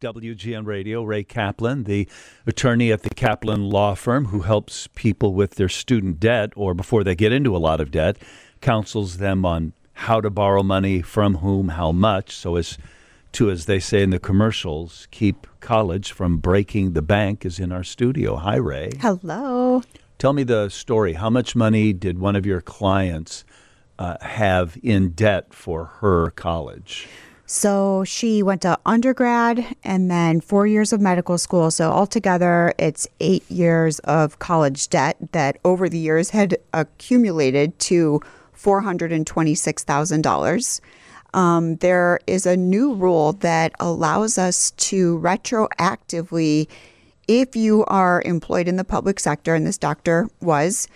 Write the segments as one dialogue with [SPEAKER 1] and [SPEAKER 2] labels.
[SPEAKER 1] WGN Radio, Ray Kaplan, the attorney at the Kaplan Law Firm who helps people with their student debt or before they get into a lot of debt, counsels them on how to borrow money, from whom, how much, so as to, as they say in the commercials, keep college from breaking the bank, is in our studio. Hi, Ray.
[SPEAKER 2] Hello.
[SPEAKER 1] Tell me the story. How much money did one of your clients have in debt for her college?
[SPEAKER 2] So she went to undergrad and then 4 years of medical school. So altogether, it's 8 years of college debt that over the years had accumulated to $426,000. There is a new rule that allows us to retroactively, if you are employed in the public sector, and this doctor was,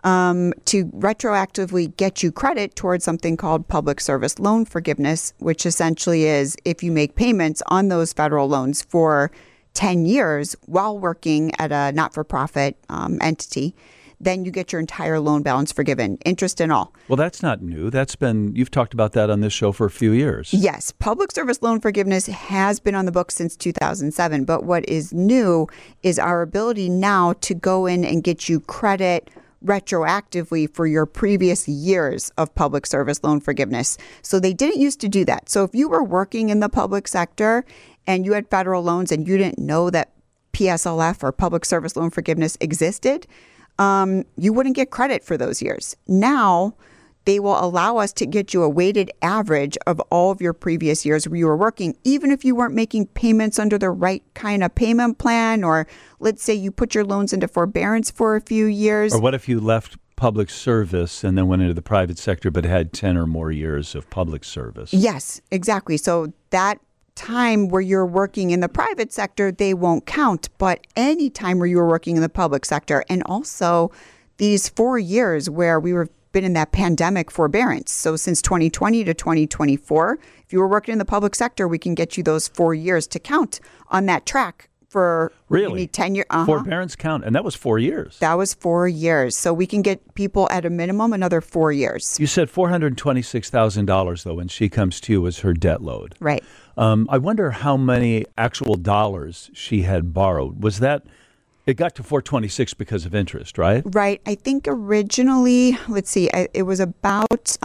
[SPEAKER 2] to retroactively get you credit towards something called public service loan forgiveness, which essentially is if you make payments on those federal loans for 10 years while working at a not-for-profit entity, then you get your entire loan balance forgiven, interest and all.
[SPEAKER 1] Well, that's not new. You've talked about that on this show for a few years.
[SPEAKER 2] Yes. Public service loan forgiveness has been on the books since 2007. But what is new is our ability now to go in and get you credit retroactively for your previous years of public service loan forgiveness. So they didn't used to do that. So if you were working in the public sector and you had federal loans and you didn't know that PSLF or public service loan forgiveness existed, you wouldn't get credit for those years. Now, they will allow us to get you a weighted average of all of your previous years where you were working, even if you weren't making payments under the right kind of payment plan, or let's say you put your loans into forbearance for a few years.
[SPEAKER 1] Or what if you left public service and then went into the private sector but had 10 or more years of public service?
[SPEAKER 2] Yes, exactly. So that time where you're working in the private sector, they won't count, but any time where you were working in the public sector, and also these 4 years where we were been in that pandemic forbearance. So since 2020 to 2024, if you were working in the public sector, we can get you those 4 years to count on that track for
[SPEAKER 1] really
[SPEAKER 2] 10 years.
[SPEAKER 1] Forbearance count, and that was 4 years.
[SPEAKER 2] That was 4 years. So we can get people at a minimum another 4 years.
[SPEAKER 1] You said $426,000 though when she comes to you as her debt load.
[SPEAKER 2] Right.
[SPEAKER 1] I wonder how many actual dollars she had borrowed. Was that? It got to 426 because of interest, right?
[SPEAKER 2] Right. I think originally, let's see, it was about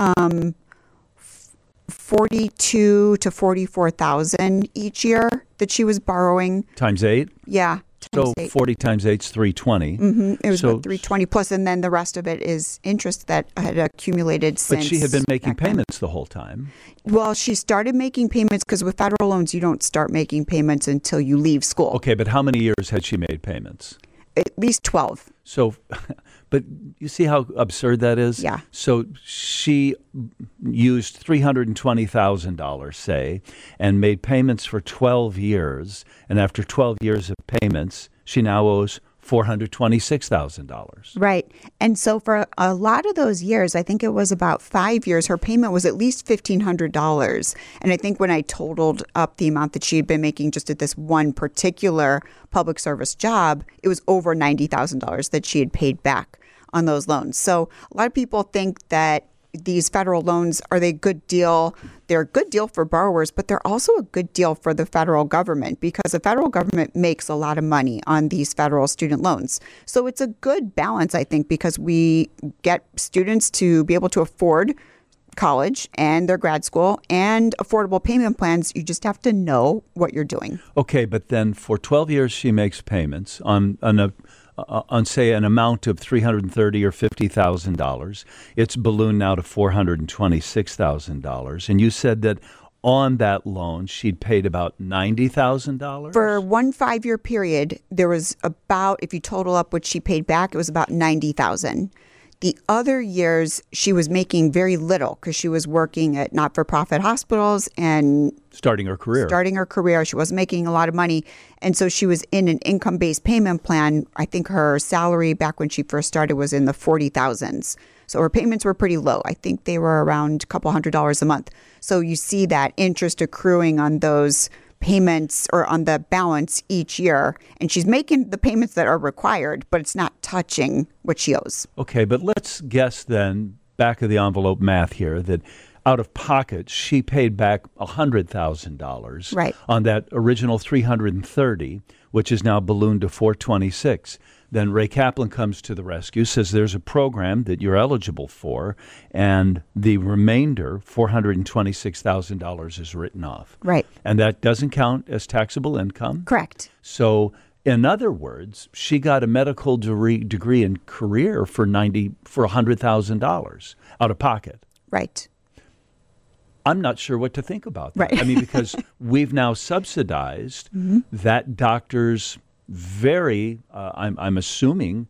[SPEAKER 2] 42 to 44,000 each year that she was borrowing.
[SPEAKER 1] Times 8?
[SPEAKER 2] Yeah.
[SPEAKER 1] So 40 times 8 is 320.
[SPEAKER 2] Mm-hmm. It was about 320 plus, and then the rest of it is interest that had accumulated since.
[SPEAKER 1] But she had been making payments the whole time.
[SPEAKER 2] Well, she started making payments because with federal loans, you don't start making payments until you leave school.
[SPEAKER 1] Okay, but how many years had she made payments?
[SPEAKER 2] At least 12.
[SPEAKER 1] So, but you see how absurd that is?
[SPEAKER 2] Yeah.
[SPEAKER 1] So she used $320,000, say, and made payments for 12 years. And after 12 years of payments, she now owes $426,000.
[SPEAKER 2] Right. And so for a lot of those years, I think it was about 5 years, her payment was at least $1,500. And I think when I totaled up the amount that she had been making just at this one particular public service job, it was over $90,000 that she had paid back on those loans. So a lot of people think that these federal loans, are they a good deal? They're a good deal for borrowers, but they're also a good deal for the federal government because the federal government makes a lot of money on these federal student loans. So it's a good balance, I think, because we get students to be able to afford college and their grad school and affordable payment plans. You just have to know what you're doing.
[SPEAKER 1] Okay, but then for 12 years she makes payments on say an amount of $330,000 or $50,000. It's ballooned now to $426,000. And you said that on that loan, she'd paid about $90,000?
[SPEAKER 2] For one 5-year period, there was about, if you total up what she paid back, it was about $90,000. The other years, she was making very little because she was working at not-for-profit hospitals and
[SPEAKER 1] starting her career.
[SPEAKER 2] She wasn't making a lot of money. And so she was in an income-based payment plan. I think her salary back when she first started was in the 40,000s. So her payments were pretty low. I think they were around a couple $100 a month. So you see that interest accruing on those payments or on the balance each year. And she's making the payments that are required, but it's not touching what she owes.
[SPEAKER 1] Okay, but let's guess then, back of the envelope math here, that out of pocket, she paid back $100,000
[SPEAKER 2] Right.
[SPEAKER 1] on that original $330, which is now ballooned to $426. Then Ray Kaplan comes to the rescue, says there's a program that you're eligible for, and the remainder, $426,000, is written off.
[SPEAKER 2] Right.
[SPEAKER 1] And that doesn't count as taxable income.
[SPEAKER 2] Correct.
[SPEAKER 1] So, in other words, she got a medical degree in career for $100,000 out of pocket.
[SPEAKER 2] Right.
[SPEAKER 1] I'm not sure what to think about that.
[SPEAKER 2] Right.
[SPEAKER 1] I mean, because we've now subsidized that doctor's very, I'm assuming,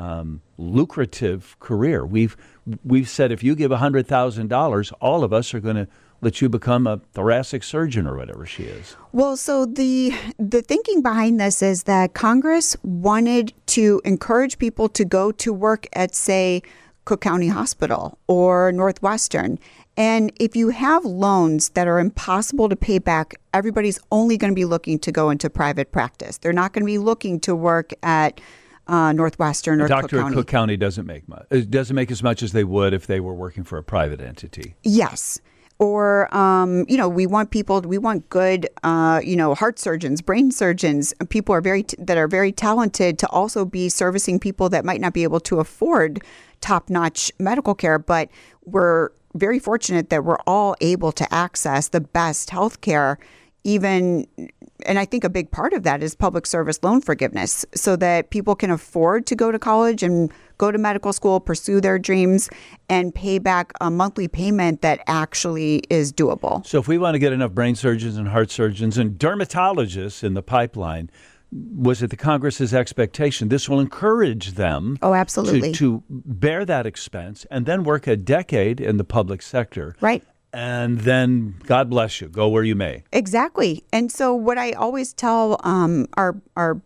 [SPEAKER 1] lucrative career. We've said if you give $100,000, all of us are going to let you become a thoracic surgeon or whatever she is.
[SPEAKER 2] Well, so the thinking behind this is that Congress wanted to encourage people to go to work at, say, Cook County Hospital or Northwestern. And if you have loans that are impossible to pay back, everybody's only going to be looking to go into private practice. They're not going to be looking to work at Northwestern or Cook
[SPEAKER 1] Doctor at
[SPEAKER 2] County.
[SPEAKER 1] Cook County doesn't make much. It doesn't make as much as they would if they were working for a private entity.
[SPEAKER 2] Yes. Or, we want good, heart surgeons, brain surgeons, people that are very talented to also be servicing people that might not be able to afford top-notch medical care. But we're very fortunate that we're all able to access the best health care, and I think a big part of that is public service loan forgiveness, so that people can afford to go to college and go to medical school, pursue their dreams, and pay back a monthly payment that actually is doable.
[SPEAKER 1] So if we want to get enough brain surgeons and heart surgeons and dermatologists in the pipeline, was it the Congress's expectation this will encourage them
[SPEAKER 2] absolutely.
[SPEAKER 1] to bear that expense and then work a decade in the public sector?
[SPEAKER 2] Right.
[SPEAKER 1] And then, God bless you, go where you may.
[SPEAKER 2] Exactly. And so what I always tell our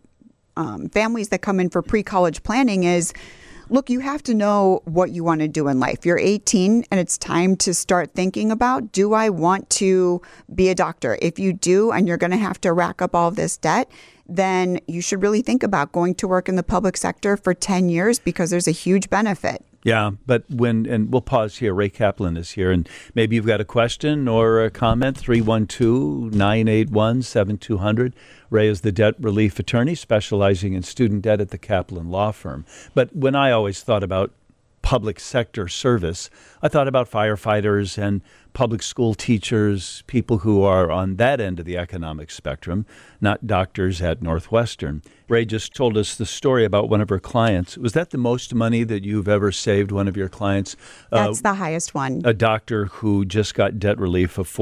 [SPEAKER 2] families that come in for pre-college planning is, look, you have to know what you want to do in life. You're 18 and it's time to start thinking about, do I want to be a doctor? If you do, and you're going to have to rack up all of this debt, then you should really think about going to work in the public sector for 10 years because there's a huge benefit.
[SPEAKER 1] Yeah, but and we'll pause here. Ray Kaplan is here, and maybe you've got a question or a comment, 312-981-7200. Ray is the debt relief attorney specializing in student debt at the Kaplan Law Firm. But when I always thought about public sector service, I thought about firefighters and public school teachers, people who are on that end of the economic spectrum, not doctors at Northwestern. Ray just told us the story about one of her clients. Was that the most money that you've ever saved one of your clients?
[SPEAKER 2] That's the highest one.
[SPEAKER 1] A doctor who just got debt relief of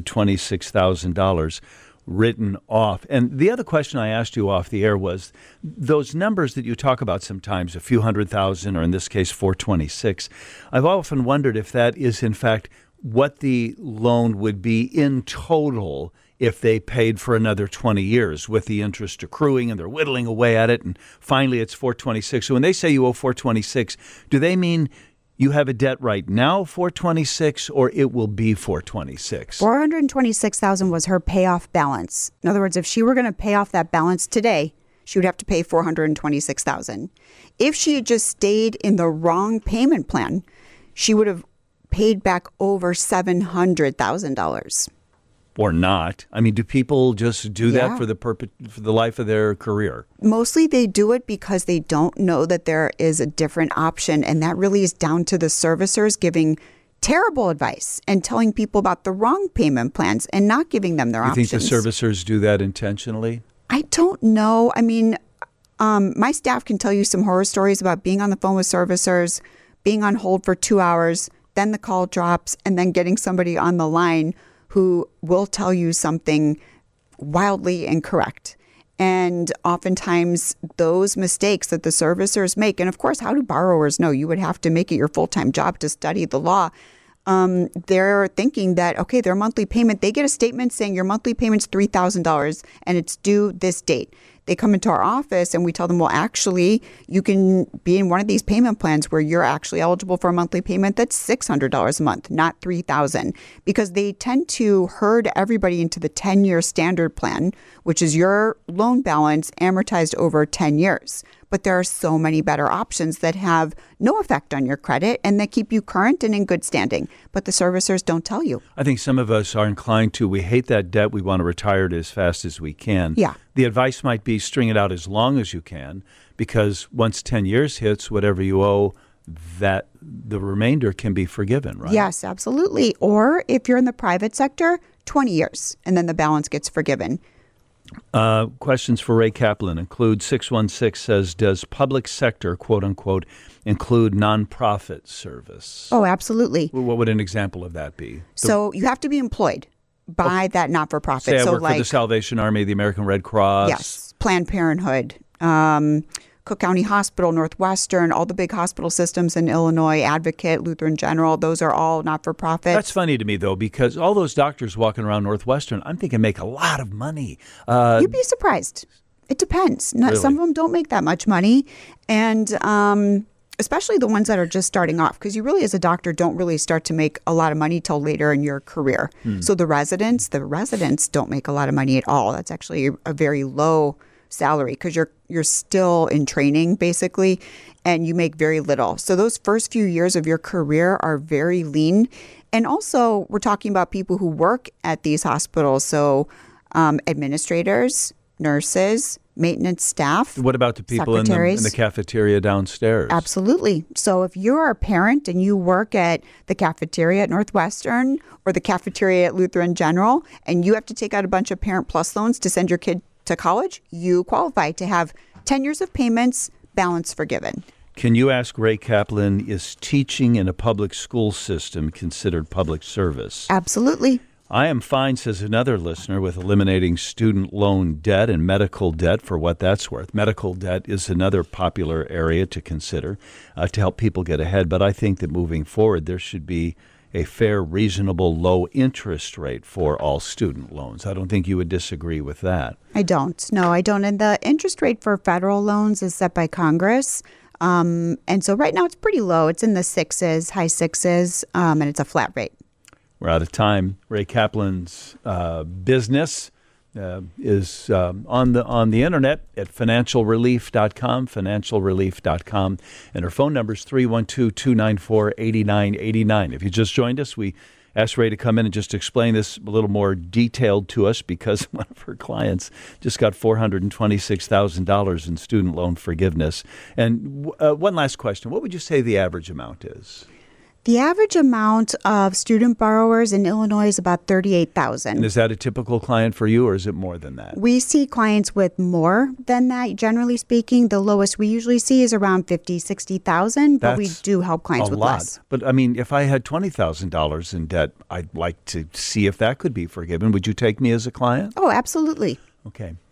[SPEAKER 1] $426,000 written off. And the other question I asked you off the air was those numbers that you talk about sometimes, a few $100,000, or in this case, 426. I've often wondered if that is, in fact, what the loan would be in total if they paid for another 20 years with the interest accruing and they're whittling away at it. And finally, it's 426. So when they say you owe 426, do they mean you have a debt right now, 426, or it will be 426?
[SPEAKER 2] $426,000 was her payoff balance. In other words, if she were going to pay off that balance today, she would have to pay $426,000. If she had just stayed in the wrong payment plan, she would have paid back over $700,000.
[SPEAKER 1] Or not. I mean, do people just do that
[SPEAKER 2] Yeah.
[SPEAKER 1] for the life of their career?
[SPEAKER 2] Mostly they do it because they don't know that there is a different option. And that really is down to the servicers giving terrible advice and telling people about the wrong payment plans and not giving them their options.
[SPEAKER 1] You think the servicers do that intentionally?
[SPEAKER 2] I don't know. I mean, my staff can tell you some horror stories about being on the phone with servicers, being on hold for 2 hours, then the call drops, and then getting somebody on the line who will tell you something wildly incorrect. And oftentimes those mistakes that the servicers make, and of course, how do borrowers know? You would have to make it your full-time job to study the law. They're thinking that, okay, their monthly payment, they get a statement saying your monthly payment's $3,000 and it's due this date. They come into our office and we tell them, well, actually, you can be in one of these payment plans where you're actually eligible for a monthly payment that's $600 a month, not $3,000, because they tend to herd everybody into the 10-year standard plan, which is your loan balance amortized over 10 years. but there are so many better options that have no effect on your credit and that keep you current and in good standing. But the servicers don't tell you.
[SPEAKER 1] I think some of us are inclined to, we hate that debt, we want to retire it as fast as we can.
[SPEAKER 2] Yeah.
[SPEAKER 1] The advice might be string it out as long as you can, because once 10 years hits, whatever you owe, that the remainder can be forgiven, right?
[SPEAKER 2] Yes, absolutely. Or if you're in the private sector, 20 years, and then the balance gets forgiven.
[SPEAKER 1] Questions for Ray Kaplan include 616 says, does public sector, quote unquote, include nonprofit service?
[SPEAKER 2] Oh, absolutely.
[SPEAKER 1] What would an example of that be?
[SPEAKER 2] So you have to be employed by that not-for-profit.
[SPEAKER 1] Say I
[SPEAKER 2] so
[SPEAKER 1] work for the Salvation Army, the American Red Cross.
[SPEAKER 2] Yes, Planned Parenthood, Cook County Hospital, Northwestern, all the big hospital systems in Illinois, Advocate, Lutheran General, those are all not-for-profit.
[SPEAKER 1] That's funny to me, though, because all those doctors walking around Northwestern, I'm thinking make a lot of money.
[SPEAKER 2] You'd be surprised. It depends.
[SPEAKER 1] Really?
[SPEAKER 2] Some of them don't make that much money, and especially the ones that are just starting off, because you really, as a doctor, don't really start to make a lot of money till later in your career. So the residents don't make a lot of money at all. That's actually a very low salary because you're still in training basically, and you make very little. So those first few years of your career are very lean. And also we're talking about people who work at these hospitals. So administrators, nurses, maintenance staff.
[SPEAKER 1] What about the people in the cafeteria downstairs?
[SPEAKER 2] Absolutely. So if you're a parent and you work at the cafeteria at Northwestern or the cafeteria at Lutheran General, and you have to take out a bunch of Parent Plus loans to send your kid to college, you qualify to have 10 years of payments, balance forgiven.
[SPEAKER 1] Can you ask Ray Kaplan, is teaching in a public school system considered public service?
[SPEAKER 2] Absolutely.
[SPEAKER 1] I am fine, says another listener, with eliminating student loan debt and medical debt for what that's worth. Medical debt is another popular area to consider to help people get ahead. But I think that moving forward, there should be a fair, reasonable, low interest rate for all student loans. I don't think you would disagree with that.
[SPEAKER 2] I don't. No, I don't. And the interest rate for federal loans is set by Congress. And so right now it's pretty low. It's in the sixes, high sixes, and it's a flat rate.
[SPEAKER 1] We're out of time. Ray Kaplan's business is on the internet at financialrelief.com, financialrelief.com. And her phone number is 312-294-8989. If you just joined us, we asked Ray to come in and just explain this a little more detailed to us because one of her clients just got $426,000 in student loan forgiveness. And one last question. What would you say the average amount is?
[SPEAKER 2] The average amount of student borrowers in Illinois is about $38,000.
[SPEAKER 1] And is that a typical client for you, or is it more than that?
[SPEAKER 2] We see clients with more than that. Generally speaking, the lowest we usually see is around $50,000, $60,000, but we do help clients with less.
[SPEAKER 1] But I mean, if I had $20,000 in debt, I'd like to see if that could be forgiven. Would you take me as a client?
[SPEAKER 2] Oh, absolutely.
[SPEAKER 1] Okay.